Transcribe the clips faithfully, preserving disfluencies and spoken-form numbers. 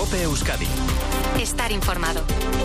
COPE Euskadi. Estar informado.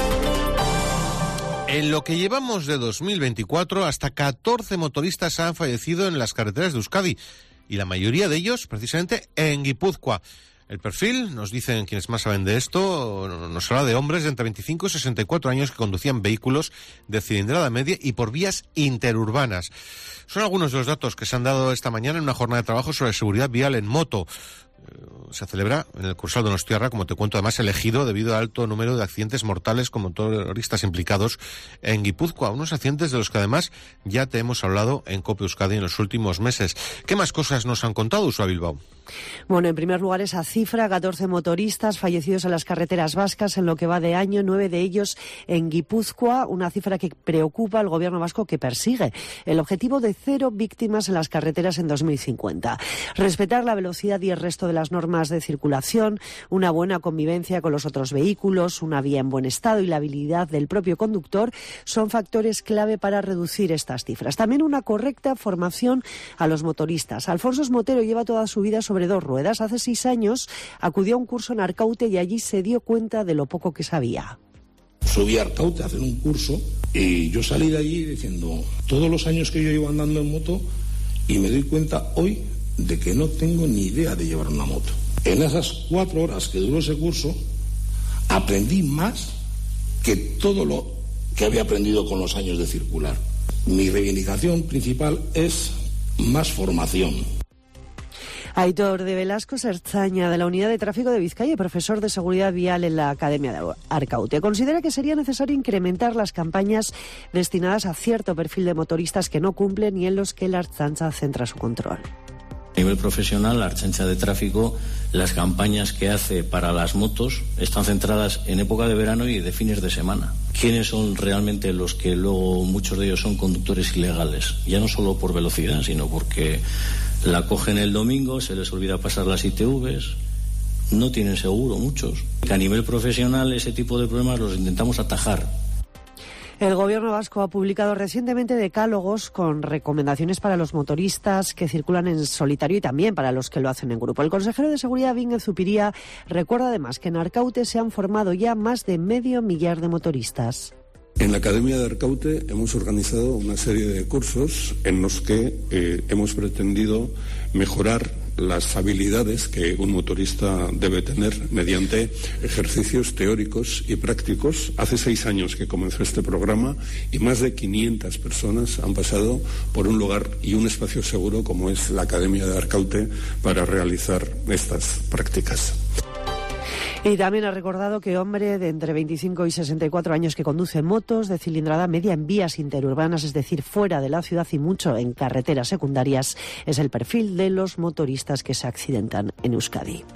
En lo que llevamos de dos mil veinticuatro, hasta catorce motoristas han fallecido en las carreteras de Euskadi, y la mayoría de ellos precisamente en Guipúzcoa. El perfil, nos dicen quienes más saben de esto, nos habla de hombres de entre veinticinco y sesenta y cuatro años que conducían vehículos de cilindrada media y por vías interurbanas. Son algunos de los datos que se han dado esta mañana en una jornada de trabajo sobre seguridad vial en moto. Se celebra en el Cursal Donostiarra, como te cuento, además elegido debido al alto número de accidentes mortales con motoristas implicados en Guipúzcoa. Unos accidentes de los que además ya te hemos hablado en COPE Euskadi en los últimos meses. ¿Qué más cosas nos han contado, Ursula Bilbao? Bueno, en primer lugar esa cifra, catorce motoristas fallecidos en las carreteras vascas en lo que va de año, nueve de ellos en Guipúzcoa, una cifra que preocupa al gobierno vasco, que persigue el objetivo de cero víctimas en las carreteras en dos mil cincuenta. Respetar la velocidad y el resto de las normas de circulación, una buena convivencia con los otros vehículos, una vía en buen estado y la habilidad del propio conductor son factores clave para reducir estas cifras. También una correcta formación a los motoristas. Alfonso Motero lleva toda su vida sobre dos ruedas. Hace seis años acudió a un curso en Arkaute y allí se dio cuenta de lo poco que sabía. Subí a Arkaute a hacer un curso y yo salí de allí diciendo, todos los años que yo llevo andando en moto, y me doy cuenta hoy de que no tengo ni idea de llevar una moto. En esas cuatro horas que duró ese curso, aprendí más que todo lo que había aprendido con los años de circular. Mi reivindicación principal es más formación. Aitor de Velasco, ertzaina de la Unidad de Tráfico de Vizcaya y profesor de Seguridad Vial en la Academia de Arkaute, considera que sería necesario incrementar las campañas destinadas a cierto perfil de motoristas que no cumplen y en los que la Ertzaintza centra su control. A nivel profesional, la Ertzaintza de Tráfico, las campañas que hace para las motos están centradas en época de verano y de fines de semana. ¿Quiénes son realmente los que luego muchos de ellos son conductores ilegales? Ya no solo por velocidad, sino porque la cogen el domingo, se les olvida pasar las I T Vs, no tienen seguro muchos. A nivel profesional ese tipo de problemas los intentamos atajar. El Gobierno vasco ha publicado recientemente decálogos con recomendaciones para los motoristas que circulan en solitario y también para los que lo hacen en grupo. El consejero de Seguridad, Bingen Zupiria, recuerda además que en Arkaute se han formado ya más de medio millar de motoristas. En la Academia de Arkaute hemos organizado una serie de cursos en los que eh, hemos pretendido mejorar las habilidades que un motorista debe tener mediante ejercicios teóricos y prácticos. Hace seis años que comenzó este programa y más de quinientas personas han pasado por un lugar y un espacio seguro como es la Academia de Arkaute para realizar estas prácticas. Y también ha recordado que hombre de entre veinticinco y sesenta y cuatro años que conduce motos de cilindrada media en vías interurbanas, es decir, fuera de la ciudad y mucho en carreteras secundarias, es el perfil de los motoristas que se accidentan en Euskadi.